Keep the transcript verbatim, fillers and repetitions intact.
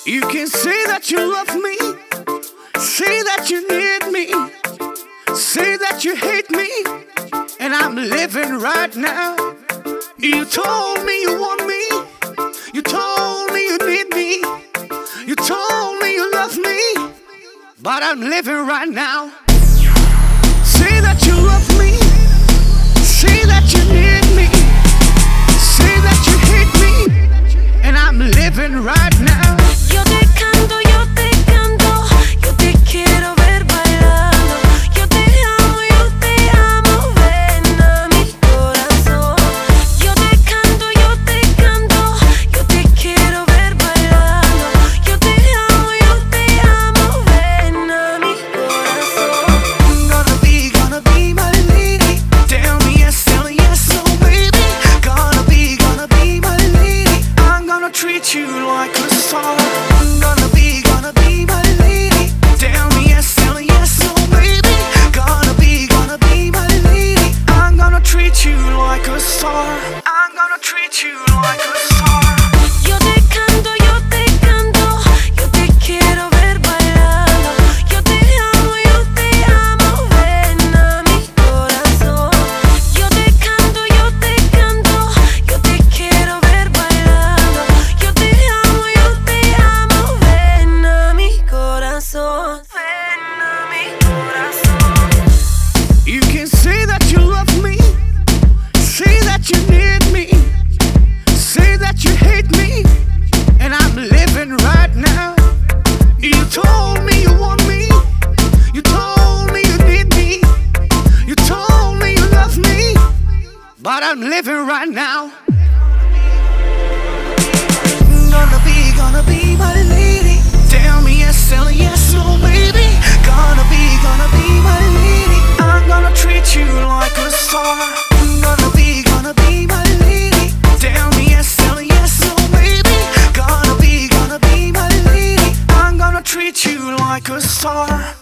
You can say that you love me, say that you need me, say that you hate me, and I'm living right now. You told me you want me, you told me you need me, you told me you love me, but I'm living right now. Say that you love me, say that you need me, say that you hate me, and I'm living right now. Yo te canto, yo te canto, yo te quiero ver bailando. Yo te amo, yo te amo, ven a mi corazón. Yo te canto, yo te canto, yo te quiero ver bailando. Yo te amo, yo te amo, ven a mi corazón. Gonna be, gonna be my lady. Tell me yes, tell me yes, oh baby. Gonna be, gonna be my lady. I'm gonna treat you like a star. Gonna be, gonna be my lady. Tell me yes, tell me yes, oh baby. Gonna be, gonna be my lady. I'm gonna treat you like a star. I'm gonna treat you like a star. Yo te canto, yo te canto, yo te quiero ver bailando. Yo te amo, yo te amo, ven a mi corazón. Yo te canto, yo te canto, yo te quiero ver bailando. Yo te amo, yo te amo, ven a mi corazón. Ven a mi corazón. You can say that you love me, say that you need me, say that you hate me, and I'm living right now. You told me you want me, you told me you need me, you told me you love me, but I'm living right now. Gonna be, gonna be my lady. Tell me yes, tell me yes, oh baby. Gonna be, gonna be my lady. I'm gonna treat you like a star. Gonna be, gonna be my lady. Tell me yes, tell me yes, oh baby. Gonna be, gonna be my lady. I'm gonna treat you like a star.